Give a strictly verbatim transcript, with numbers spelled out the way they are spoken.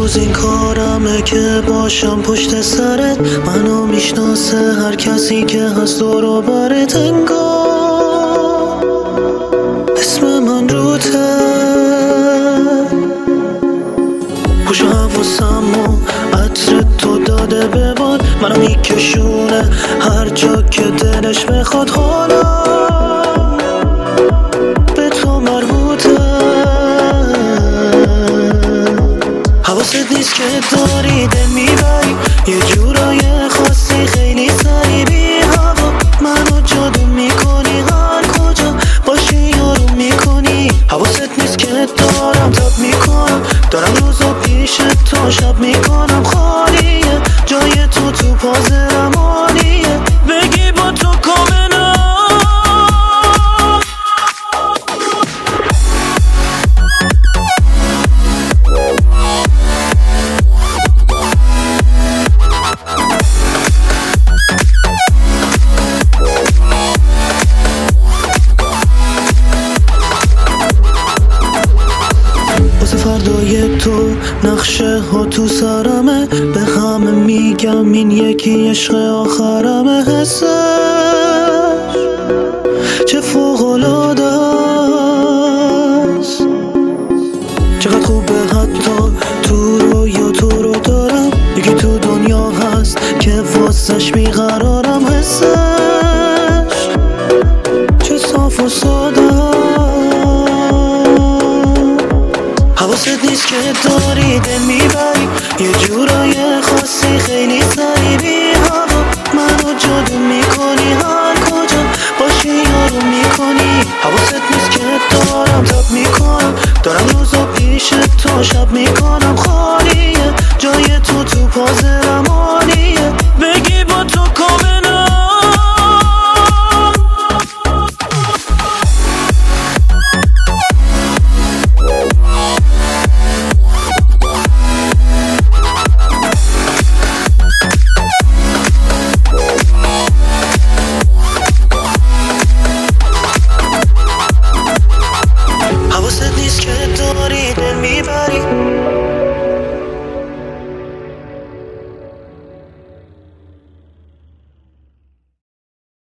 روز این کارمه که باشم پشت سرت، منو میشناسه هر کسی که هست دور و برت. انگار اسم من روته، خوش حواسم و عطر تو داده به باد، منو میکشونه هر جا که دلش بخواد. حالا به تو مربوطه، حواست نیست که داری دل میبری یه جورای خاصی، خیلی سری بی هوا منو جادو میکنی، هر کجا باشی یارو میکنی. حواست نیست که دارم تاب میکنم، دارم روزو پیش تو شب میکنم. خالیه جای تو تو پازرم عالیه، بگی با تو کامنم. فردای تو نقشه ها تو سرمه، به همه میگم این یکی عشق آخرمه. حسش چه فوق‌العاده است، چقدر خوبه حتی تو رو یا تو رو دارم. یکی تو دنیا هست که واسش بیقرارم. حسش چه صاف و ساده، حواست نیست که داری دل میبری یه جورای خاصی، خیلی سری بی هوا منو جادو میکنی، هر کجا باشی یارو میکنی. حواست نیست که دارم تاب میکنم، دارم روزو پیش تو شب میکنم.